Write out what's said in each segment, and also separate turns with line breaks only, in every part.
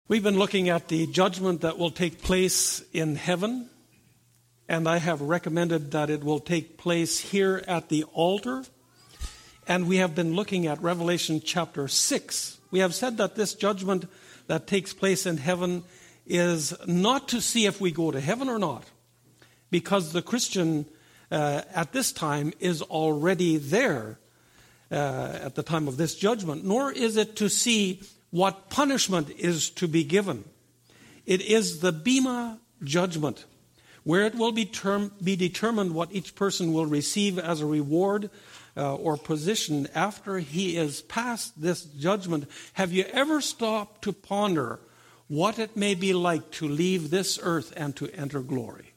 We've been looking at the judgment that will take place in heaven, and I have recommended that it will take place here at the altar. And we have been looking at Revelation chapter 6. We have said that this judgment that takes place in heaven is not to see if we go to heaven or not, because the Christian at this time is already there at the time of this judgment, nor is it to see what punishment is to be given. It is the Bema judgment, where it will be determined what each person will receive as a reward or position after he is past this judgment. Have you ever stopped to ponder what it may be like to leave this earth and to enter glory?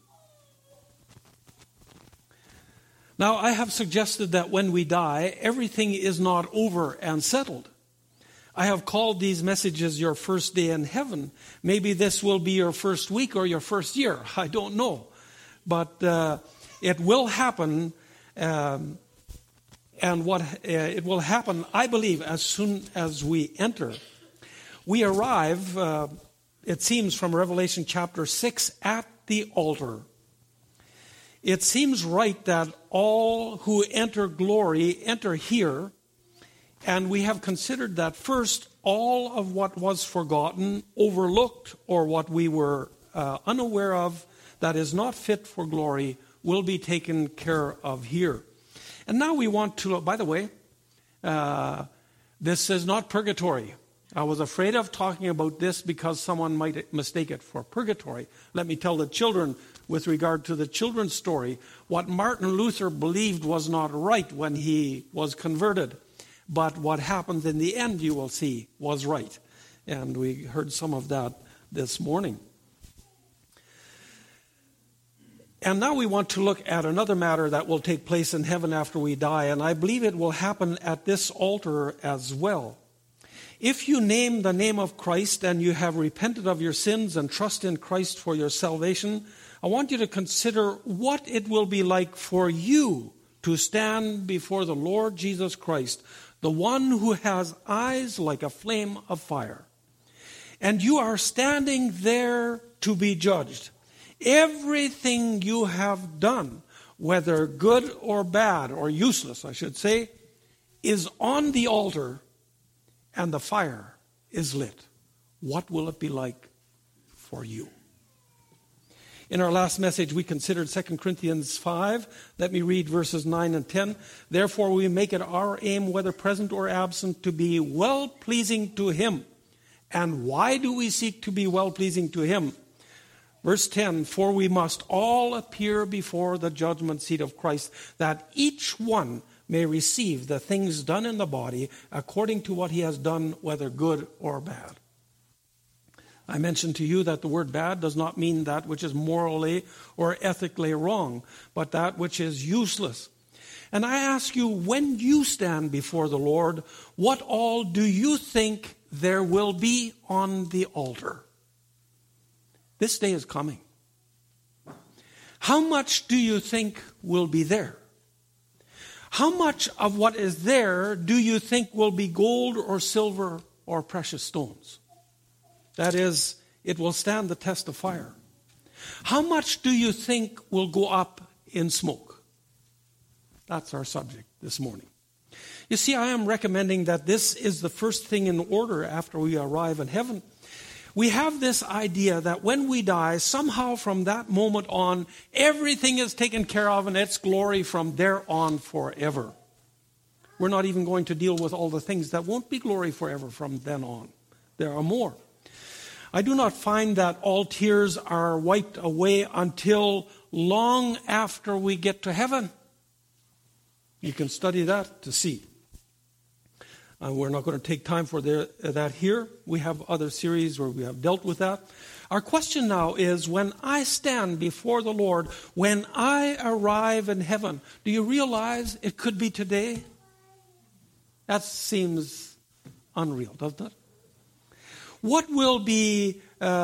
Now, I have suggested that when we die, everything is not over and settled. I have called these messages your first day in heaven. Maybe this will be your first week or your first year. I don't know. But it will happen, and it will happen, I believe, as soon as we enter. We arrive, it seems, from Revelation chapter 6 at the altar. It seems right that all who enter glory enter here. And we have considered that first, all of what was forgotten, overlooked, or what we were unaware of that is not fit for glory will be taken care of here. And now we want to, by the way, this is not purgatory. I was afraid of talking about this because someone might mistake it for purgatory. Let me tell the children, with regard to the children's story, what Martin Luther believed was not right when he was converted. But what happens in the end, you will see, was right. And we heard some of that this morning. And now we want to look at another matter that will take place in heaven after we die. And I believe it will happen at this altar as well. If you name the name of Christ and you have repented of your sins and trust in Christ for your salvation, I want you to consider what it will be like for you to stand before the Lord Jesus Christ, the one who has eyes like a flame of fire. And you are standing there to be judged. Everything you have done, whether good or bad, or useless, I should say, is on the altar, and the fire is lit. What will it be like for you? In our last message, we considered 2 Corinthians 5. Let me read verses 9 and 10. Therefore, we make it our aim, whether present or absent, to be well-pleasing to Him. And why do we seek to be well-pleasing to Him? Verse 10, for we must all appear before the judgment seat of Christ, that each one may receive the things done in the body according to what he has done, whether good or bad. I mentioned to you that the word bad does not mean that which is morally or ethically wrong, but that which is useless. And I ask you, when you stand before the Lord, what all do you think there will be on the altar? This day is coming. How much do you think will be there? How much of what is there do you think will be gold or silver or precious stones? That is, it will stand the test of fire. How much do you think will go up in smoke? That's our subject this morning. You see, I am recommending that this is the first thing in order after we arrive in heaven. We have this idea that when we die, somehow from that moment on, everything is taken care of and it's glory from there on forever. We're not even going to deal with all the things that won't be glory forever from then on. There are more. I do not find that all tears are wiped away until long after we get to heaven. You can study that to see. We're not going to take time for that here. We have other series where we have dealt with that. Our question now is, when I stand before the Lord, when I arrive in heaven, do you realize it could be today? That seems unreal, doesn't it? What will be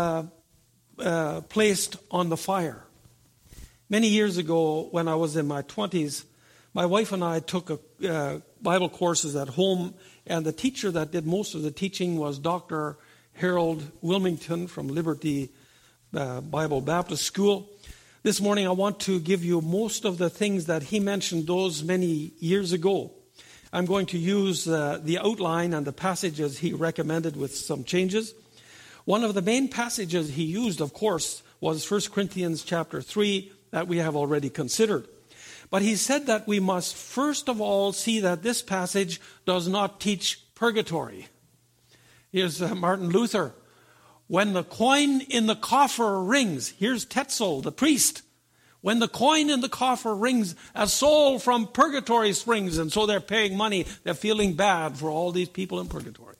placed on the fire? Many years ago, when I was in my 20s, my wife and I took Bible courses at home, and the teacher that did most of the teaching was Dr. Harold Wilmington from Liberty Bible Baptist School. This morning I want to give you most of the things that he mentioned those many years ago. I'm going to use the outline and the passages he recommended with some changes. One of the main passages he used, of course, was 1 Corinthians chapter 3 that we have already considered. But he said that we must first of all see that this passage does not teach purgatory. Here's Martin Luther. When the coin in the coffer rings, here's Tetzel, the priest. When the coin in the coffer rings, a soul from purgatory springs. And so they're paying money. They're feeling bad for all these people in purgatory.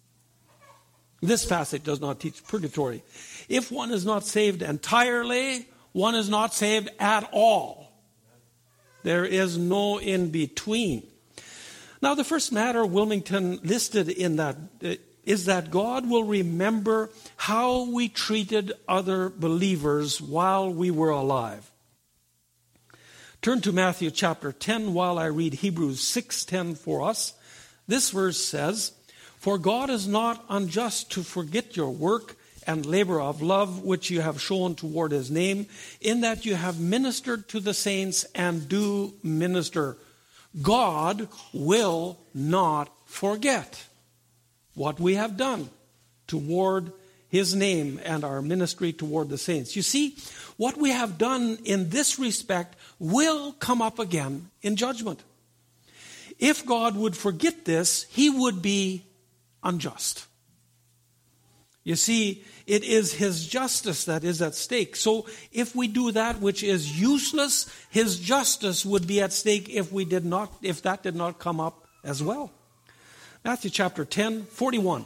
This passage does not teach purgatory. If one is not saved entirely, one is not saved at all. There is no in between. Now, the first matter Wilmington listed in that is that God will remember how we treated other believers while we were alive. Turn to Matthew chapter 10 while I read Hebrews 6:10 for us. This verse says, "For God is not unjust to forget your work and labor of love which you have shown toward his name, in that you have ministered to the saints and do minister." God will not forget what we have done toward his name and our ministry toward the saints. You see, what we have done in this respect will come up again in judgment. If God would forget this, he would be unjust. You see, it is his justice that is at stake. So if we do that which is useless, his justice would be at stake if that did not come up as well. Matthew chapter 10:41.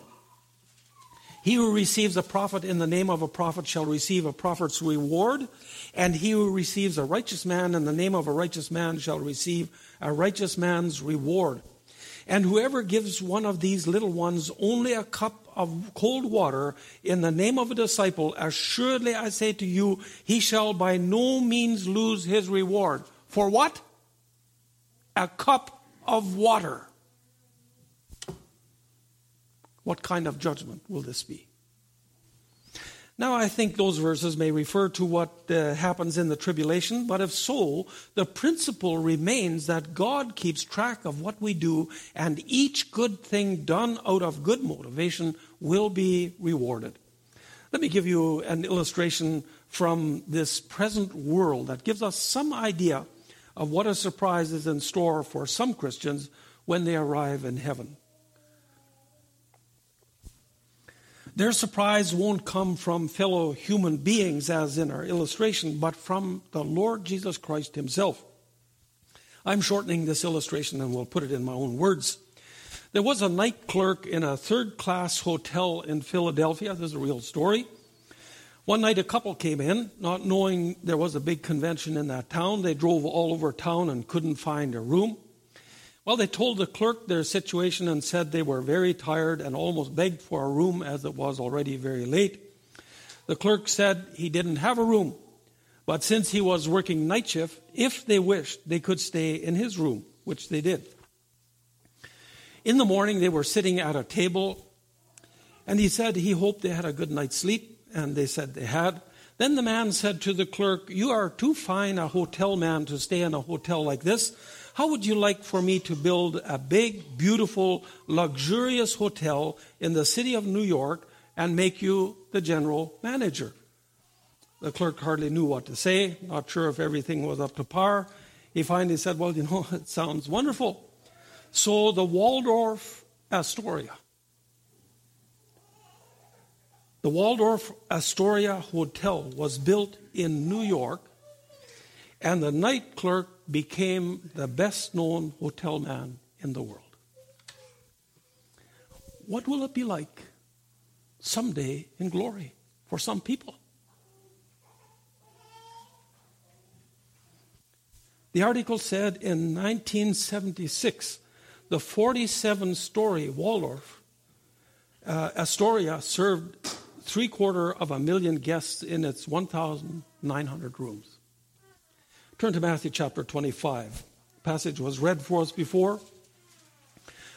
"He who receives a prophet in the name of a prophet shall receive a prophet's reward, and he who receives a righteous man in the name of a righteous man shall receive a righteous man's reward. And whoever gives one of these little ones only a cup of cold water in the name of a disciple, assuredly I say to you, he shall by no means lose his reward." For what? A cup of water. What kind of judgment will this be? Now, I think those verses may refer to what happens in the tribulation, but if so, the principle remains that God keeps track of what we do, and each good thing done out of good motivation will be rewarded. Let me give you an illustration from this present world that gives us some idea of what a surprise is in store for some Christians when they arrive in heaven. Their surprise won't come from fellow human beings, as in our illustration, but from the Lord Jesus Christ himself. I'm shortening this illustration and will put it in my own words. There was a night clerk in a third-class hotel in Philadelphia. This is a real story. One night a couple came in, not knowing there was a big convention in that town. They drove all over town and couldn't find a room. Well, they told the clerk their situation and said they were very tired and almost begged for a room as it was already very late. The clerk said he didn't have a room, but since he was working night shift, if they wished, they could stay in his room, which they did. In the morning, they were sitting at a table, and he said he hoped they had a good night's sleep, and they said they had. Then the man said to the clerk, "You are too fine a hotel man to stay in a hotel like this. How would you like for me to build a big, beautiful, luxurious hotel in the city of New York and make you the general manager?" The clerk hardly knew what to say, not sure if everything was up to par. He finally said, "Well, it sounds wonderful." So the Waldorf Astoria Hotel was built in New York, and the night clerk became the best-known hotel man in the world. What will it be like someday in glory for some people? The article said in 1976, the 47-story Waldorf Astoria served 750,000 guests in its 1,900 rooms. Turn to Matthew chapter 25. The passage was read for us before.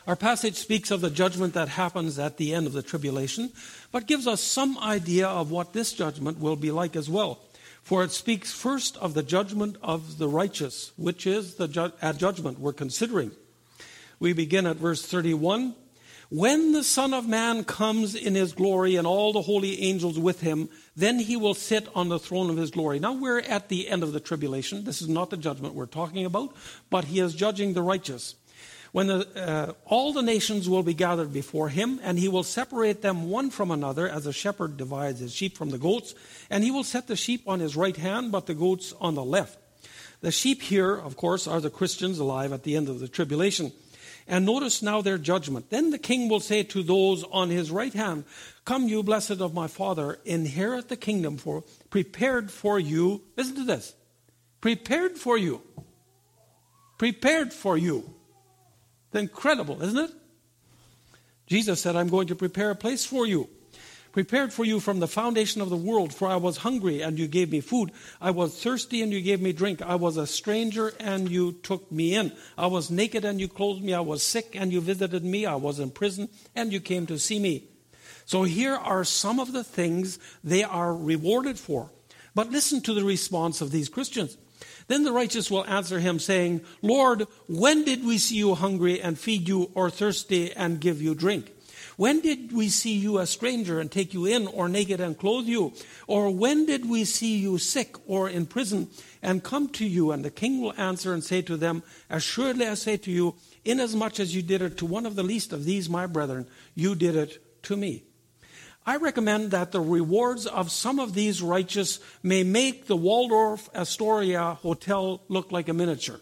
Our passage speaks of the judgment that happens at the end of the tribulation, but gives us some idea of what this judgment will be like as well. For it speaks first of the judgment of the righteous, which is the judgment we're considering. We begin at verse 31. When the Son of Man comes in his glory and all the holy angels with him, then he will sit on the throne of his glory. Now we're at the end of the tribulation. This is not the judgment we're talking about, but he is judging the righteous. When all the nations will be gathered before him, and he will separate them one from another, as a shepherd divides his sheep from the goats, and he will set the sheep on his right hand, but the goats on the left. The sheep here, of course, are the Christians alive at the end of the tribulation. And notice now their judgment. Then the king will say to those on his right hand, "Come, you blessed of my Father, inherit the kingdom prepared for you." Listen to this. Prepared for you. Prepared for you. It's incredible, isn't it? Jesus said, "I'm going to prepare a place for you. Prepared for you from the foundation of the world. For I was hungry, and you gave me food. I was thirsty, and you gave me drink. I was a stranger, and you took me in. I was naked, and you clothed me. I was sick, and you visited me. I was in prison, and you came to see me." So here are some of the things they are rewarded for. But listen to the response of these Christians. Then the righteous will answer him, saying, "Lord, when did we see you hungry and feed you, or thirsty and give you drink? When did we see you a stranger and take you in, or naked and clothe you? Or when did we see you sick or in prison and come to you?" And the king will answer and say to them, "Assuredly I say to you, inasmuch as you did it to one of the least of these my brethren, you did it to me." I recommend that the rewards of some of these righteous may make the Waldorf Astoria Hotel look like a miniature.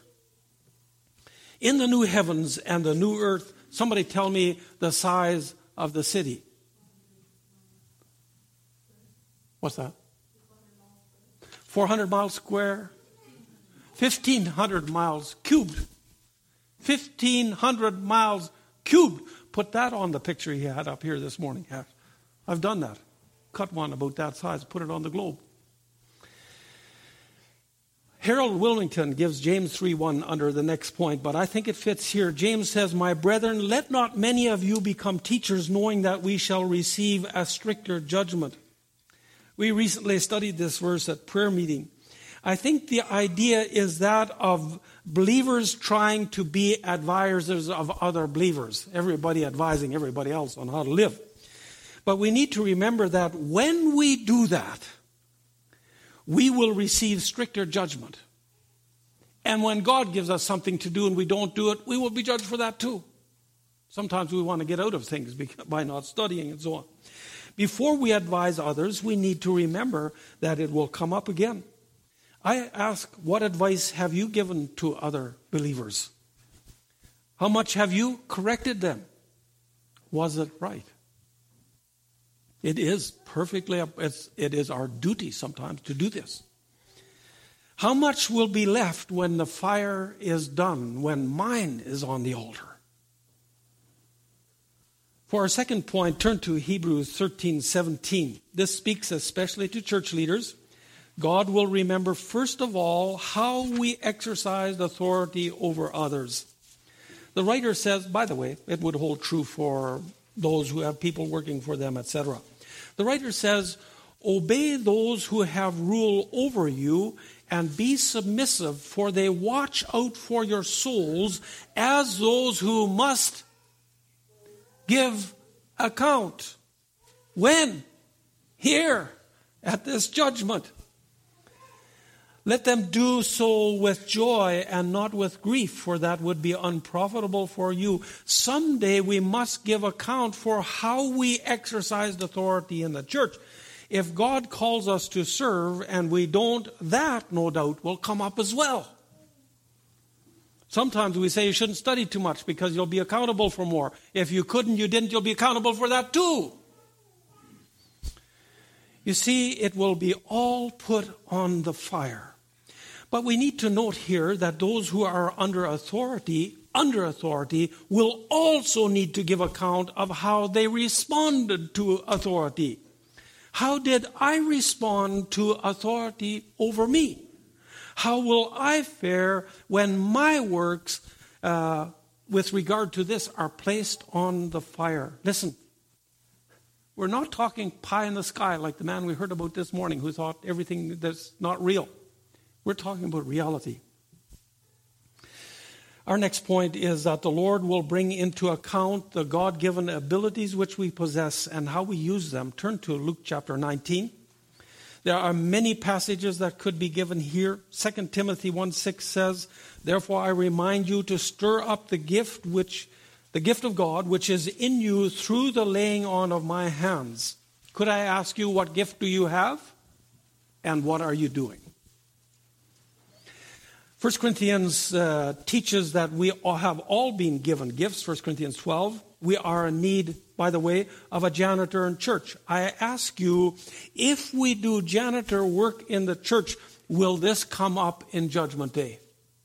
In the new heavens and the new earth, somebody tell me the size of the city. What's that? 400 miles square? 1,500 miles cubed. 1,500 miles cubed. Put that on the picture he had up here this morning. I've done that. Cut one about that size, put it on the globe. Harold Wilmington gives James 3:1 under the next point, but I think it fits here. James says, "My brethren, let not many of you become teachers, knowing that we shall receive a stricter judgment." We recently studied this verse at prayer meeting. I think the idea is that of believers trying to be advisors of other believers, everybody advising everybody else on how to live. But we need to remember that when we do that, we will receive stricter judgment. And when God gives us something to do and we don't do it, we will be judged for that too. Sometimes we want to get out of things by not studying and so on. Before we advise others, we need to remember that it will come up again. I ask, what advice have you given to other believers? How much have you corrected them? Was it right? It is it is our duty sometimes to do this. How much will be left when the fire is done, when mine is on the altar? For our second point, turn to Hebrews 13:17. This speaks especially to church leaders. God will remember first of all how we exercised authority over others. The writer says, by the way, it would hold true for those who have people working for them, etc. The writer says, "Obey those who have rule over you and be submissive, for they watch out for your souls as those who must give account." When? Here, at this judgment. "Let them do so with joy and not with grief, for that would be unprofitable for you." Someday we must give account for how we exercised authority in the church. If God calls us to serve and we don't, that no doubt will come up as well. Sometimes we say you shouldn't study too much because you'll be accountable for more. If you couldn't, you didn't, you'll be accountable for that too. You see, it will be all put on the fire. But we need to note here that those who are under authority will also need to give account of how they responded to authority. How did I respond to authority over me? How will I fare when my works with regard to this are placed on the fire. Listen, we're not talking pie in the sky like the man we heard about this morning who thought everything that's not real. We're talking about reality. Our next point is that the Lord will bring into account the God-given abilities which we possess and how we use them. Turn to Luke chapter 19. There are many passages that could be given here. 2 Timothy 1:6 says, "Therefore I remind you to stir up the gift of God which is in you through the laying on of my hands." Could I ask you, what gift do you have? And what are you doing? 1 Corinthians teaches that we all have all been given gifts. 1 Corinthians 12. We are in need, by the way, of a janitor in church. I ask you, if we do janitor work in the church, will this come up in Judgment Day?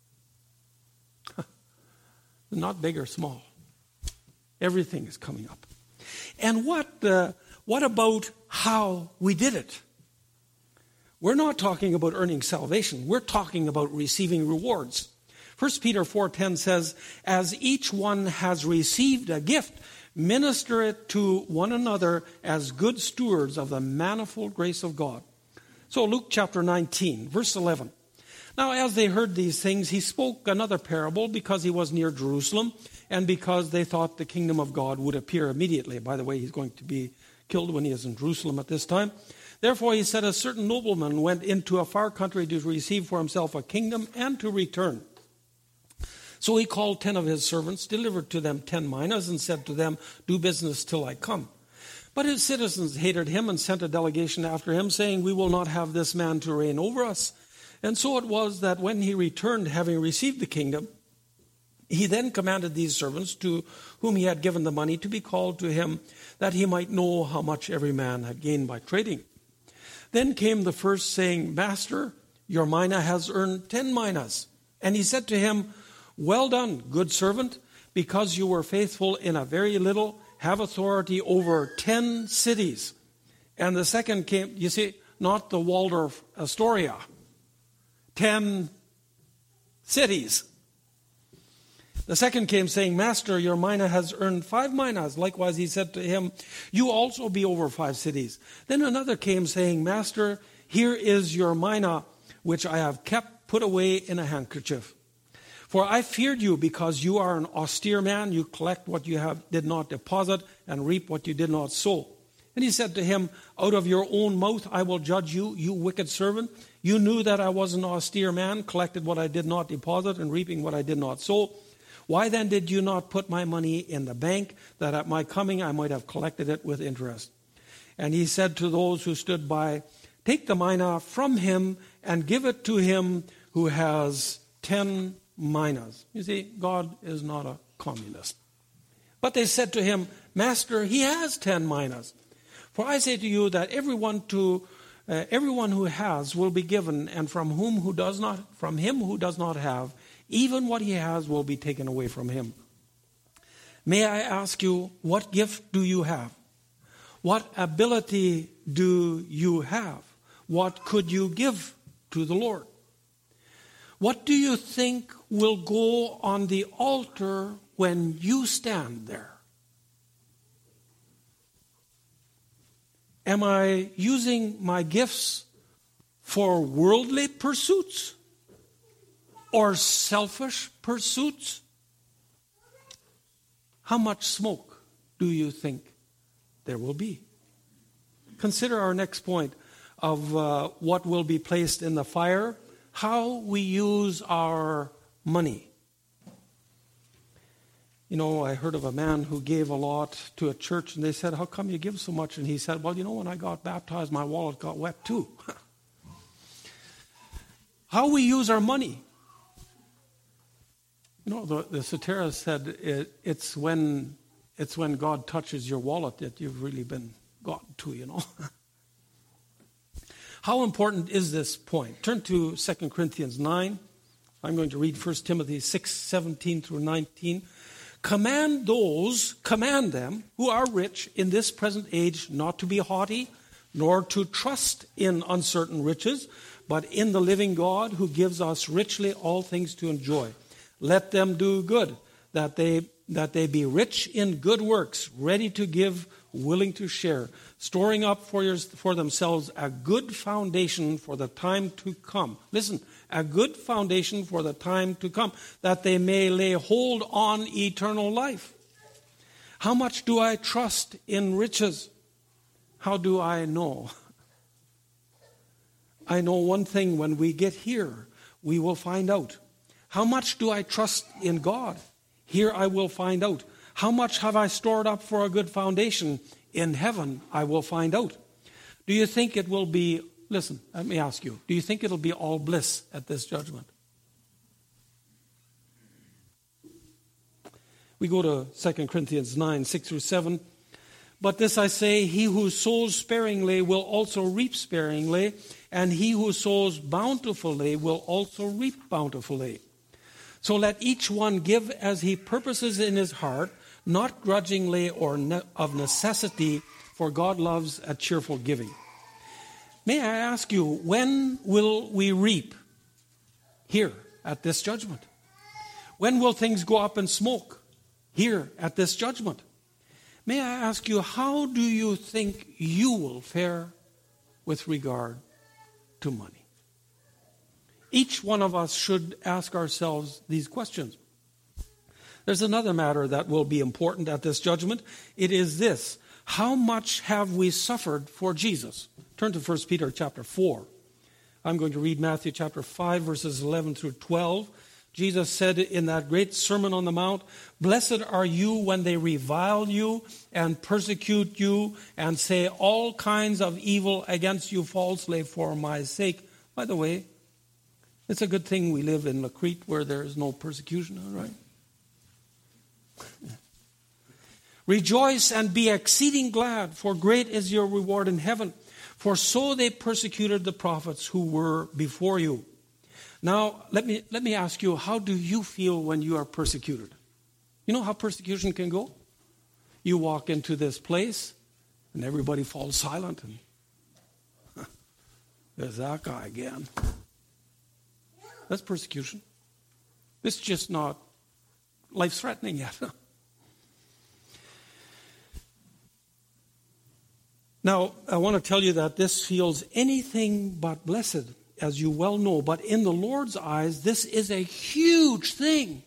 Not big or small. Everything is coming up. And what about how we did it? We're not talking about earning salvation. We're talking about receiving rewards. 1 Peter 4:10 says, "As each one has received a gift, minister it to one another as good stewards of the manifold grace of God." So Luke chapter 19, verse 11. "Now as they heard these things, he spoke another parable because he was near Jerusalem and because they thought the kingdom of God would appear immediately." By the way, he's going to be killed when he is in Jerusalem at this time. "Therefore he said, a certain nobleman went into a far country to receive for himself a kingdom and to return. So he called 10 of his servants, delivered to them 10 minas, and said to them, 'Do business till I come.' But his citizens hated him and sent a delegation after him, saying, 'We will not have this man to reign over us.' And so it was that when he returned, having received the kingdom, he then commanded these servants to whom he had given the money to be called to him, that he might know how much every man had gained by trading. Then came the first, saying, 'Master, your mina has earned 10 minas.' And he said to him, 'Well done, good servant, because you were faithful in a very little, have authority over 10 cities.' And the second came," you see, not the Waldorf Astoria, 10 cities. "The second came, saying, 'Master, your mina has earned 5 minas.' Likewise he said to him, 'You also be over 5 cities.' Then another came, saying, 'Master, here is your mina, which I have kept put away in a handkerchief. For I feared you, because you are an austere man. You collect what you did not deposit, and reap what you did not sow.' And he said to him, 'Out of your own mouth I will judge you, you wicked servant. You knew that I was an austere man, collected what I did not deposit, and reaping what I did not sow. Why then did you not put my money in the bank, that at my coming I might have collected it with interest?' And he said to those who stood by, 'Take the mina from him and give it to him who has 10 minas.'" You see, God is not a communist. "But they said to him, 'Master, he has 10 minas. For I say to you that everyone who has will be given, and from him who does not have, even what he has will be taken away from him. May I ask you, what gift do you have? What ability do you have? What could you give to the Lord? What do you think will go on the altar when you stand there? Am I using my gifts for worldly pursuits or selfish pursuits? How much smoke do you think there will be? Consider our next point of what will be placed in the fire, how we use our money. You know, I heard of a man who gave a lot to a church, and they said, "How come you give so much?" And he said, "Well, you know, when I got baptized, my wallet got wet too." How we use our money. You know, the satirist said it's when God touches your wallet that you've really been gotten to, you know. How important is this point? Turn to 2 Corinthians 9. I'm going to read 1 Timothy 6:17 through 19. Command them who are rich in this present age not to be haughty, nor to trust in uncertain riches, but in the living God who gives us richly all things to enjoy. Let them do good, that they be rich in good works, ready to give, willing to share, storing up for themselves a good foundation for the time to come. Listen, a good foundation for the time to come, that they may lay hold on eternal life. How much do I trust in riches? How do I know? I know one thing: when we get here, we will find out. How much do I trust in God? Here I will find out. How much have I stored up for a good foundation? In heaven I will find out. Do you think it will be, listen, let me ask you, do you think it'll be all bliss at this judgment? We go to 2 Corinthians 9, 6 through 7. But this I say, he who sows sparingly will also reap sparingly, and he who sows bountifully will also reap bountifully. So let each one give as he purposes in his heart, not grudgingly or of necessity, for God loves a cheerful giving. May I ask you, when will we reap here at this judgment? When will things go up in smoke here at this judgment? May I ask you, how do you think you will fare with regard to money? Each one of us should ask ourselves these questions. There's another matter that will be important at this judgment. It is this: how much have we suffered for Jesus? Turn to 1 Peter chapter 4. I'm going to read Matthew chapter 5, verses 11 through 12. Jesus said in that great Sermon on the Mount, "Blessed are you when they revile you and persecute you and say all kinds of evil against you falsely for my sake." By the way, it's a good thing we live in Crete where there is no persecution, all right? "Rejoice and be exceeding glad, for great is your reward in heaven. For so they persecuted the prophets who were before you." Now, let me ask you, how do you feel when you are persecuted? You know how persecution can go? You walk into this place and everybody falls silent and there's that guy again. That's persecution. It's just not life-threatening yet. Now, I want to tell you that this feels anything but blessed, as you well know. But in the Lord's eyes, this is a huge thing.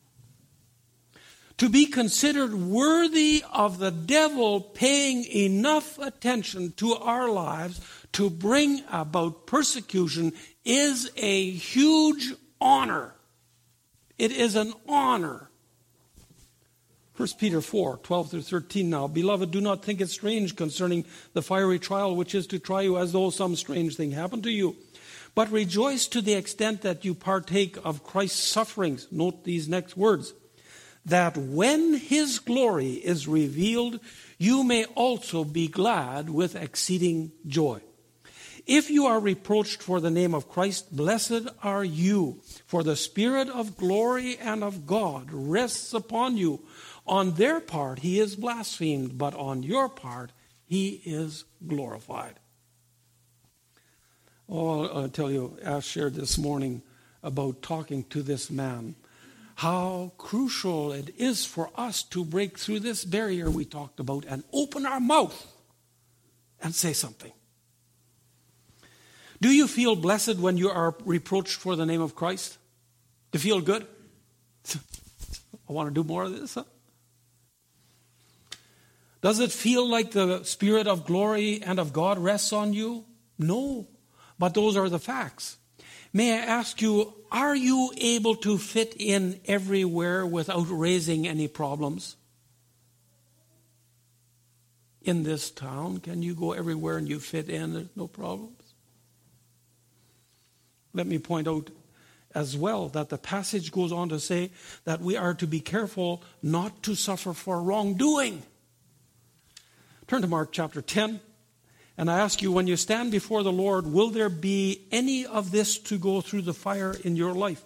To be considered worthy of the devil paying enough attention to our lives to bring about persecution is a huge honor. It is an honor. 1 Peter 4, 12 through 13 now. "Beloved, do not think it strange concerning the fiery trial which is to try you as though some strange thing happened to you. But rejoice to the extent that you partake of Christ's sufferings." Note these next words. "That when his glory is revealed, you may also be glad with exceeding joy. If you are reproached for the name of Christ, blessed are you, for the Spirit of glory and of God rests upon you. On their part he is blasphemed, but on your part he is glorified." Oh, I'll tell you, Ash shared this morning about talking to this man. How crucial it is for us to break through this barrier we talked about and open our mouth and say something. Do you feel blessed when you are reproached for the name of Christ? Do you feel good? I want to do more of this, huh? Does it feel like the Spirit of glory and of God rests on you? No, but those are the facts. May I ask you, are you able to fit in everywhere without raising any problems? In this town, can you go everywhere and you fit in? There's no problems. Let me point out as well that the passage goes on to say that we are to be careful not to suffer for wrongdoing. Turn to Mark chapter 10. And I ask you, when you stand before the Lord, will there be any of this to go through the fire in your life?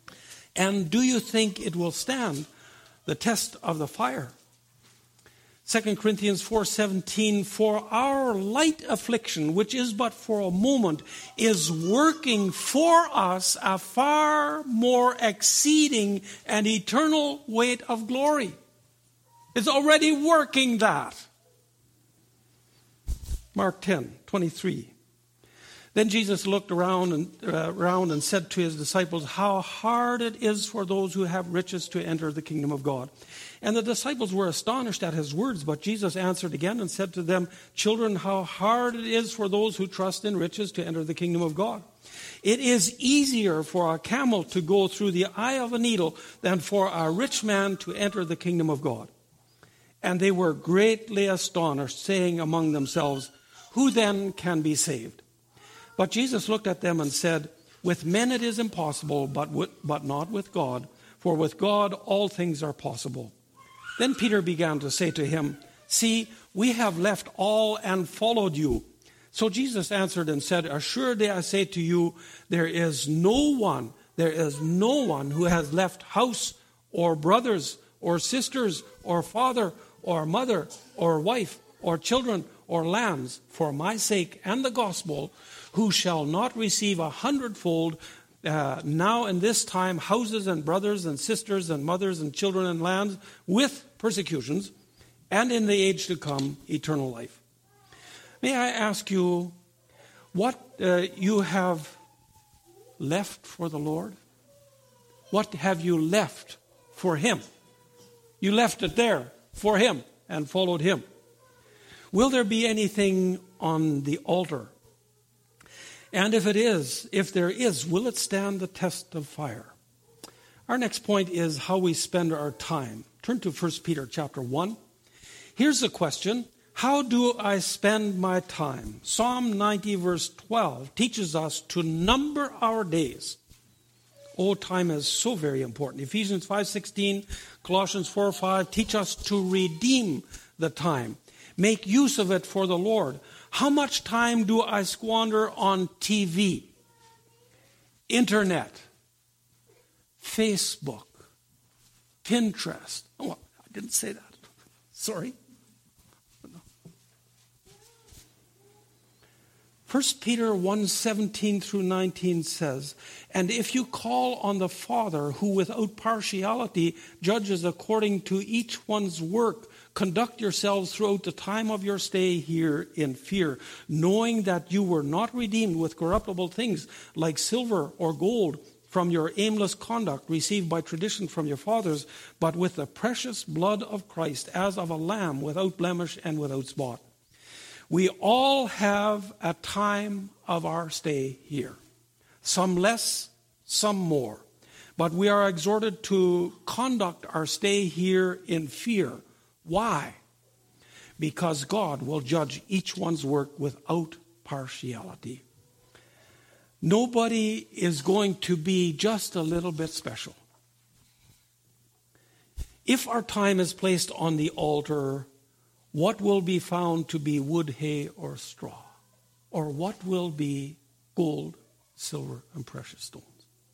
And do you think it will stand the test of the fire? 2 Corinthians 4:17, for our light affliction, which is but for a moment, is working for us a far more exceeding and eternal weight of glory. It's already working that. Mark 10:23. Then Jesus looked around and said to his disciples, how hard it is for those who have riches to enter the kingdom of God. And the disciples were astonished at his words, but Jesus answered again and said to them, children, how hard it is for those who trust in riches to enter the kingdom of God. It is easier for a camel to go through the eye of a needle than for a rich man to enter the kingdom of God. And they were greatly astonished, saying among themselves, who then can be saved? But Jesus looked at them and said, with men it is impossible, but not with God, for with God all things are possible. Then Peter began to say to him, see, we have left all and followed you. So Jesus answered and said, assuredly I say to you, there is no one who has left house or brothers or sisters or father or mother or wife or children or lands for my sake and the gospel, who shall not receive 100-fold now in this time houses and brothers and sisters and mothers and children and lands with persecutions, and in the age to come eternal life. May I ask you what you have left for the Lord? What have you left for Him? You left it there for Him and followed Him. Will there be anything on the altar? And if there is, will it stand the test of fire? Our next point is how we spend our time. Turn to 1 Peter chapter 1. Here's the question. How do I spend my time? Psalm 90 verse 12 teaches us to number our days. Oh, time is so very important. Ephesians 5:16, Colossians 4:5 teach us to redeem the time. Make use of it for the Lord. How much time do I squander on TV, internet, Facebook, Pinterest? Oh, I didn't say that. Sorry. 1 Peter 1:17 through 19 says, and if you call on the Father, who without partiality judges according to each one's work, conduct yourselves throughout the time of your stay here in fear, knowing that you were not redeemed with corruptible things like silver or gold from your aimless conduct received by tradition from your fathers, but with the precious blood of Christ, as of a lamb without blemish and without spot. We all have a time of our stay here. Some less, some more. But we are exhorted to conduct our stay here in fear. Why? Because God will judge each one's work without partiality. Nobody is going to be just a little bit special. If our time is placed on the altar, what will be found to be wood, hay, or straw? Or what will be gold, silver, and precious stones?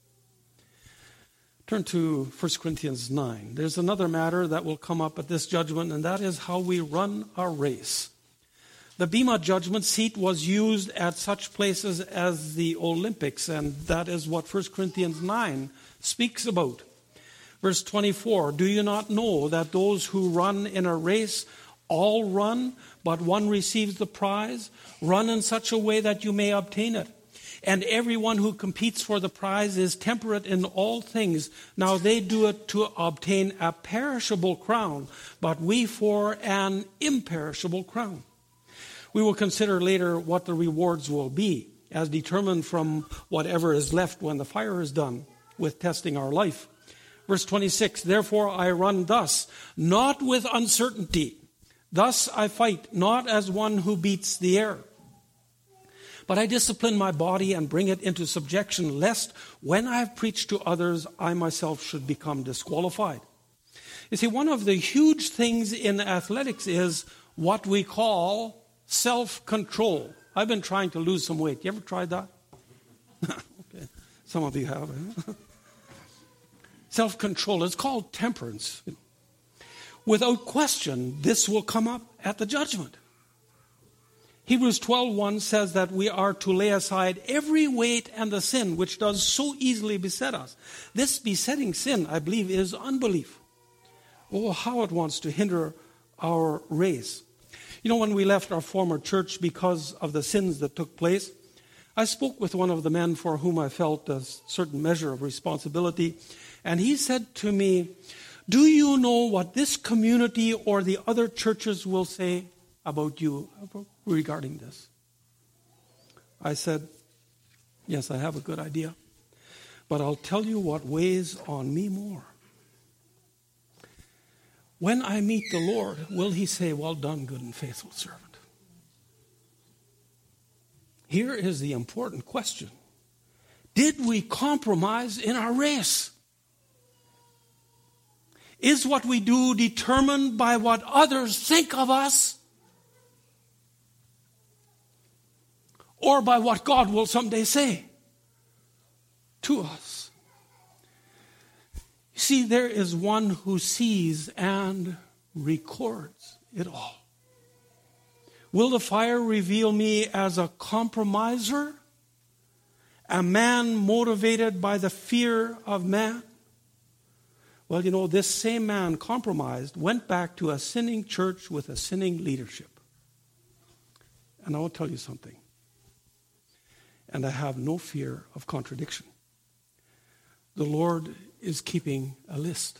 Turn to 1 Corinthians 9. There's another matter that will come up at this judgment, and that is how we run our race. The Bema judgment seat was used at such places as the Olympics, and that is what 1 Corinthians 9 speaks about. Verse 24, do you not know that those who run in a race all run, but one receives the prize? Run in such a way that you may obtain it. And everyone who competes for the prize is temperate in all things. Now they do it to obtain a perishable crown, but we for an imperishable crown. We will consider later what the rewards will be, as determined from whatever is left when the fire is done with testing our life. Verse 26, therefore I run thus, not with uncertainty. Thus I fight, not as one who beats the air. But I discipline my body and bring it into subjection, lest when I have preached to others, I myself should become disqualified. You see, one of the huge things in athletics is what we call self-control. I've been trying to lose some weight. You ever tried that? Okay. Some of you have. Self-control. It's called temperance. without question, this will come up at the judgment. Hebrews 12:1 says that we are to lay aside every weight and the sin which does so easily beset us. This besetting sin, I believe, is unbelief. Oh, how it wants to hinder our race. You know, when we left our former church because of the sins that took place, I spoke with one of the men for whom I felt a certain measure of responsibility, and he said to me, "Do you know what this community or the other churches will say about you regarding this?" I said, "Yes, I have a good idea, but I'll tell you what weighs on me more. When I meet the Lord, will he say, 'Well done, good and faithful servant'?" Here is the important question. Did we compromise in our race? Is what we do determined by what others think of us? Or by what God will someday say to us? You see, there is one who sees and records it all. Will the fire reveal me as a compromiser? A man motivated by the fear of man? Well, you know, this same man compromised, went back to a sinning church with a sinning leadership. And I will tell you something. And I have no fear of contradiction. The Lord is keeping a list.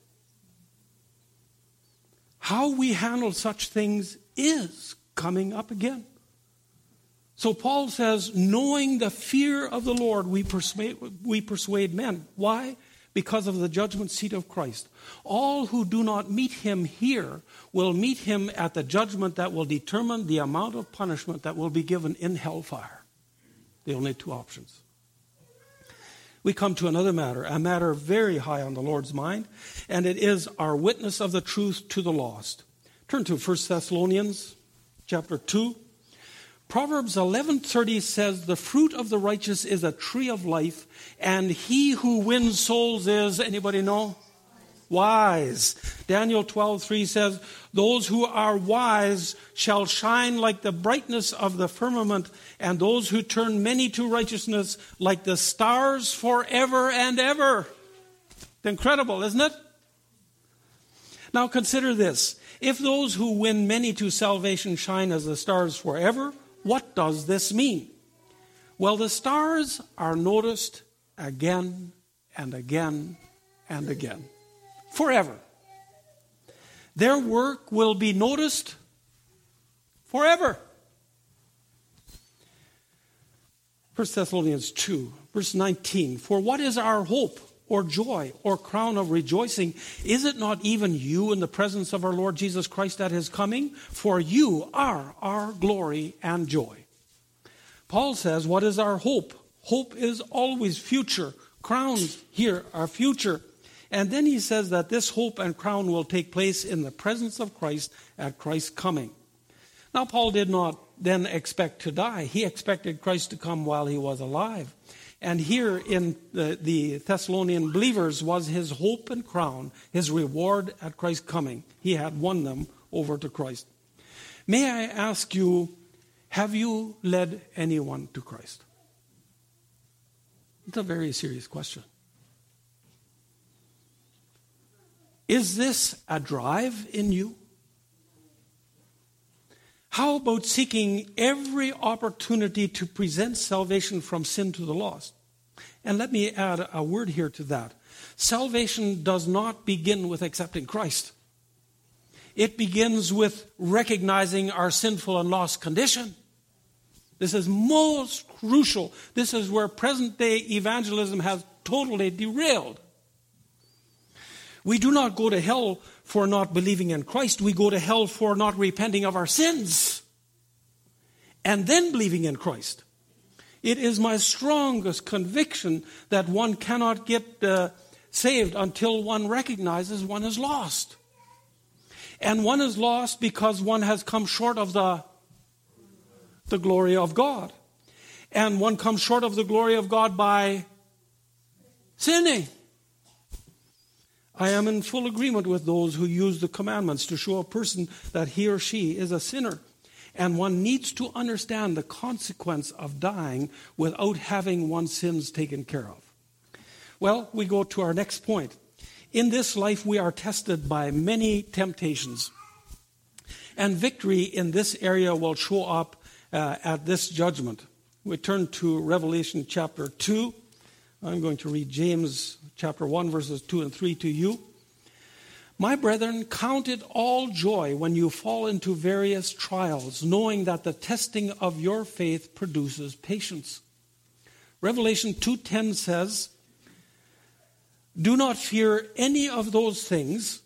How we handle such things is coming up again. So Paul says, knowing the fear of the Lord, we persuade men. Why? Because of the judgment seat of Christ. All who do not meet him here will meet him at the judgment that will determine the amount of punishment that will be given in hellfire. The only two options. We come to another matter, a matter very high on the Lord's mind, and it is our witness of the truth to the lost. Turn to 1 Thessalonians chapter 2. Proverbs 11:30 says, "The fruit of the righteous is a tree of life, and he who wins souls is," anybody know? Wise. Daniel 12:3 says, "Those who are wise shall shine like the brightness of the firmament, and those who turn many to righteousness like the stars forever and ever." It's incredible, isn't it? Now consider this. If those who win many to salvation shine as the stars forever, what does this mean? Well, the stars are noticed again and again and again. Forever. Their work will be noticed forever. 1 Thessalonians 2, verse 19. "For what is our hope or joy or crown of rejoicing? Is it not even you in the presence of our Lord Jesus Christ at his coming? For you are our glory and joy." Paul says, what is our hope? Hope is always future. Crowns here are future. And then he says that this hope and crown will take place in the presence of Christ at Christ's coming. Now, Paul did not then expect to die. He expected Christ to come while he was alive. And here in the Thessalonian believers was his hope and crown, his reward at Christ's coming. He had won them over to Christ. May I ask you, have you led anyone to Christ? It's a very serious question. Is this a drive in you? How about seeking every opportunity to present salvation from sin to the lost? And let me add a word here to that. Salvation does not begin with accepting Christ. It begins with recognizing our sinful and lost condition. This is most crucial. This is where present-day evangelism has totally derailed. We do not go to hell for not believing in Christ. We go to hell for not repenting of our sins and then believing in Christ. It is my strongest conviction that one cannot get saved until one recognizes one is lost. And one is lost because one has come short of the glory of God. And one comes short of the glory of God by sinning. I am in full agreement with those who use the commandments to show a person that he or she is a sinner. And one needs to understand the consequence of dying without having one's sins taken care of. Well, we go to our next point. In this life, we are tested by many temptations. And victory in this area will show up at this judgment. We turn to Revelation chapter 2. I'm going to read James chapter 1, verses 2 and 3 to you. My brethren, count it all joy when you fall into various trials, knowing that the testing of your faith produces patience. Revelation 2:10 says, do not fear any of those things.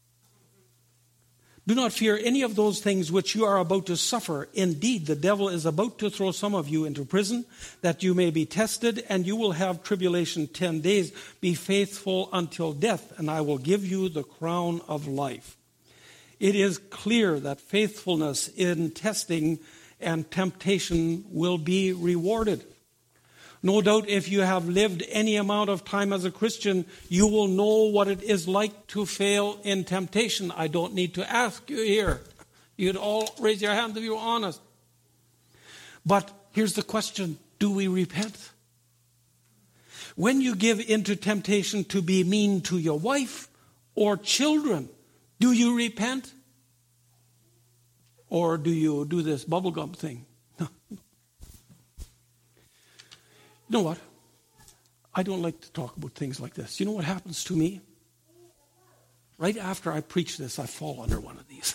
Do not fear any of those things which you are about to suffer. Indeed, the devil is about to throw some of you into prison, that you may be tested, and you will have tribulation 10 days. Be faithful until death, and I will give you the crown of life. It is clear that faithfulness in testing and temptation will be rewarded. No doubt if you have lived any amount of time as a Christian, you will know what it is like to fail in temptation. I don't need to ask you here. You'd all raise your hand if you were honest. But here's the question, do we repent? When you give into temptation to be mean to your wife or children, do you repent? Or do you do this bubblegum thing? You know what? I don't like to talk about things like this. You know what happens to me? Right after I preach this, I fall under one of these.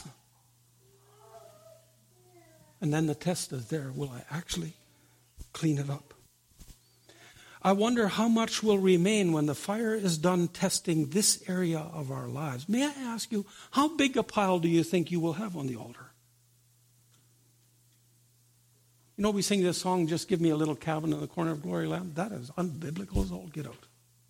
And then the test is there. Will I actually clean it up? I wonder how much will remain when the fire is done testing this area of our lives. May I ask you, how big a pile do you think you will have on the altar? You know, we sing this song, Just Give Me a Little Cabin in the Corner of Glory Land. That is unbiblical as all get out.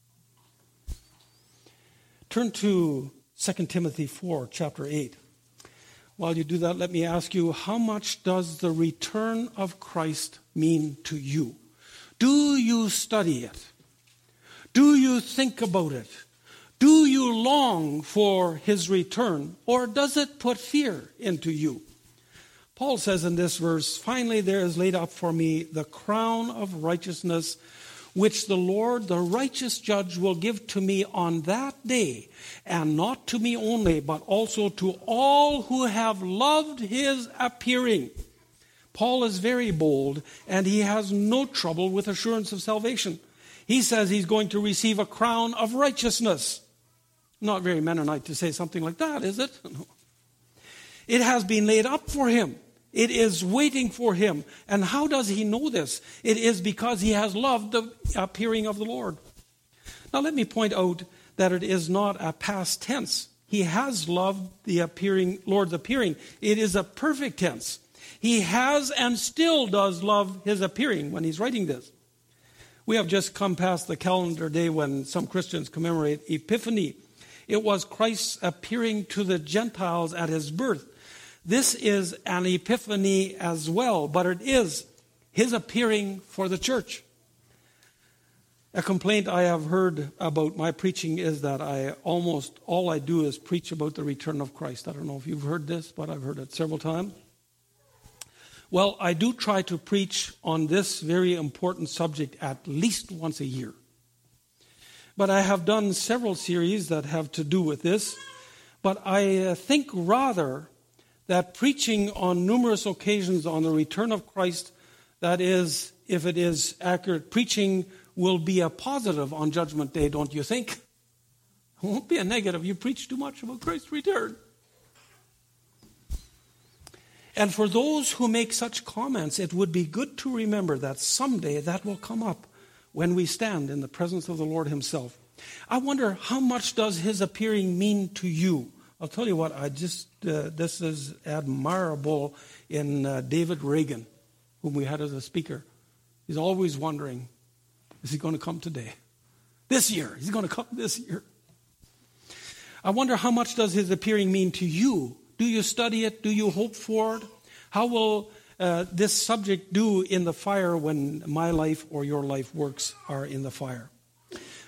Turn to 2 Timothy 4, chapter 8. While you do that, let me ask you, how much does the return of Christ mean to you? Do you study it? Do you think about it? Do you long for his return? Or does it put fear into you? Paul says in this verse, finally there is laid up for me the crown of righteousness, which the Lord, the righteous judge, will give to me on that day, and not to me only, but also to all who have loved his appearing. Paul is very bold, and he has no trouble with assurance of salvation. He says he's going to receive a crown of righteousness. Not very Mennonite to say something like that, is it? No. It has been laid up for him. It is waiting for him. And how does he know this? It is because he has loved the appearing of the Lord. Now let me point out that it is not a past tense. He has loved the Lord's appearing. It is a perfect tense. He has and still does love his appearing when he's writing this. We have just come past the calendar day when some Christians commemorate Epiphany. It was Christ's appearing to the Gentiles at his birth. This is an epiphany as well, but it is his appearing for the church. A complaint I have heard about my preaching is that almost all I do is preach about the return of Christ. I don't know if you've heard this, but I've heard it several times. Well, I do try to preach on this very important subject at least once a year. But I have done several series that have to do with this. But I think rather that preaching on numerous occasions on the return of Christ, that is, if it is accurate preaching, will be a positive on Judgment Day, don't you think? It won't be a negative. You preach too much about Christ's return. And for those who make such comments, it would be good to remember that someday that will come up when we stand in the presence of the Lord himself. I wonder, how much does his appearing mean to you? I'll tell you what, this is admirable in David Reagan, whom we had as a speaker. He's always wondering, is he going to come today? This year. He's going to come this year. I wonder, how much does his appearing mean to you? Do you study it? Do you hope for it? How will this subject do in the fire when my life or your life works are in the fire?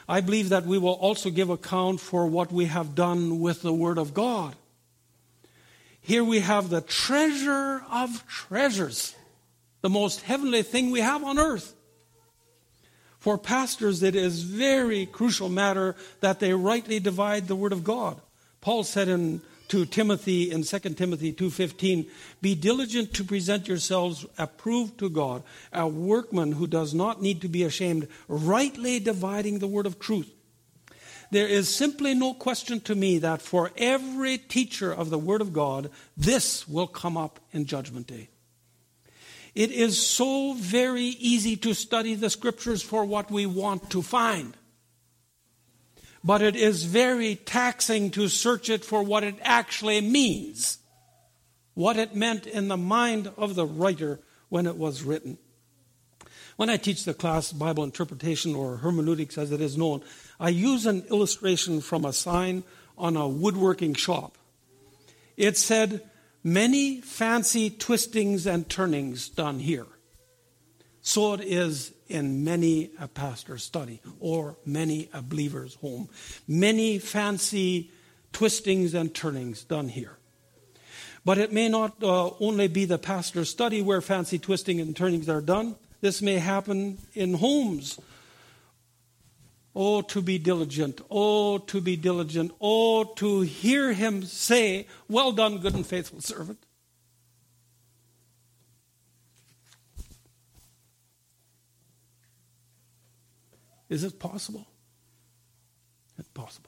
I believe that we will also give account for what we have done with the Word of God. Here we have the treasure of treasures, the most heavenly thing we have on earth. For pastors, it is very crucial matter that they rightly divide the Word of God. Paul said to Timothy in 2 Timothy 2:15, "Be diligent to present yourselves approved to God, a workman who does not need to be ashamed, rightly dividing the word of truth." There is simply no question to me that for every teacher of the Word of God, this will come up in Judgment Day. It is so very easy to study the Scriptures for what we want to find. But it is very taxing to search it for what it actually means, what it meant in the mind of the writer when it was written. When I teach the class Bible interpretation, or hermeneutics as it is known, I use an illustration from a sign on a woodworking shop. It said, "Many fancy twistings and turnings done here." So it is in many a pastor's study or many a believer's home. Many fancy twistings and turnings done here. But it may not only be the pastor's study where fancy twisting and turnings are done. This may happen in homes. Oh, to be diligent. Oh, to be diligent. Oh, to hear him say, "Well done, good and faithful servant." Is it possible? It's possible.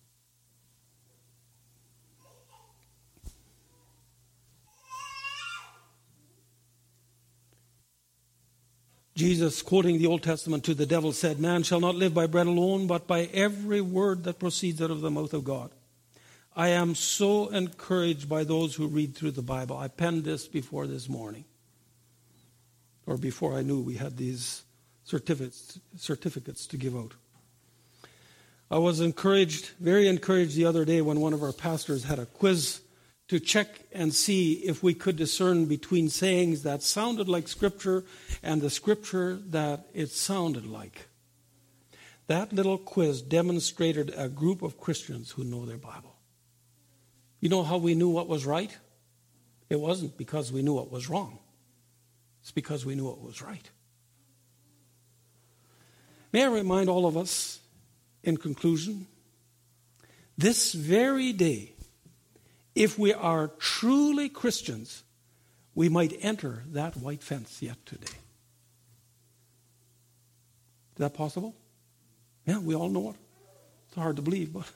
Jesus, quoting the Old Testament to the devil, said, "Man shall not live by bread alone, but by every word that proceeds out of the mouth of God." I am so encouraged by those who read through the Bible. I penned this before this morning, or before I knew we had these certificates to give out. I was encouraged, very encouraged the other day when one of our pastors had a quiz to check and see if we could discern between sayings that sounded like Scripture and the Scripture that it sounded like. That little quiz demonstrated a group of Christians who know their Bible. You know how we knew what was right? It wasn't because we knew what was wrong. It's because we knew what was right. May I remind all of us, in conclusion, this very day, if we are truly Christians, we might enter that white fence yet today. Is that possible? Yeah, we all know it. It's hard to believe, but...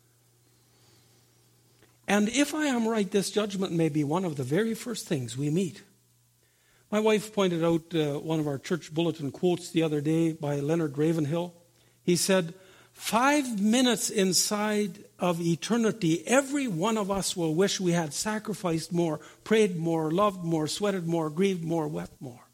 And if I am right, this judgment may be one of the very first things we meet. My wife pointed out one of our church bulletin quotes the other day by Leonard Ravenhill. He said, 5 minutes inside of eternity, every one of us will wish we had sacrificed more, prayed more, loved more, sweated more, grieved more, wept more.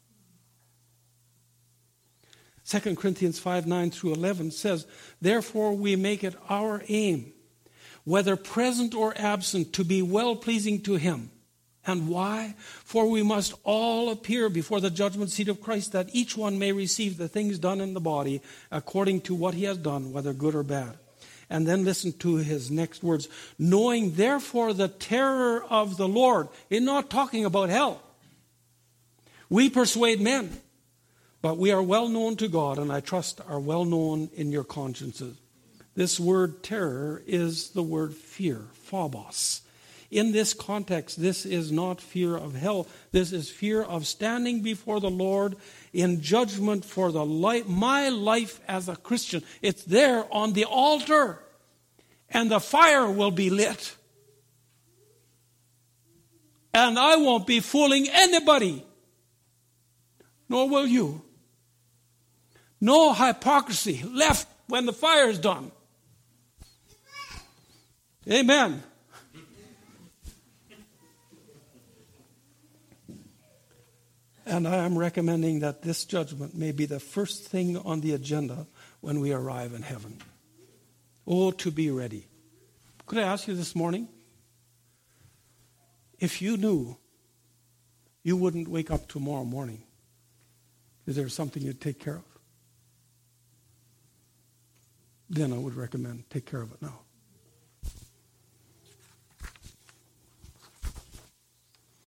2 Corinthians 5:9 through 11 says, "Therefore we make it our aim, whether present or absent, to be well-pleasing to him." And why? "For we must all appear before the judgment seat of Christ, that each one may receive the things done in the body according to what he has done, whether good or bad." And then listen to his next words. "Knowing therefore the terror of the Lord." He's not talking about hell. We persuade men, but we are well known to God, and I trust are well known in your consciences. This word terror is the word fear, phobos. In this context, this is not fear of hell. This is fear of standing before the Lord in judgment for my life as a Christian. It's there on the altar, and the fire will be lit. And I won't be fooling anybody, nor will you. No hypocrisy left when the fire is done. Amen. And I am recommending that this judgment may be the first thing on the agenda when we arrive in heaven. Oh, to be ready. Could I ask you this morning? If you knew you wouldn't wake up tomorrow morning, is there something you'd take care of? then I would recommend take care of it now.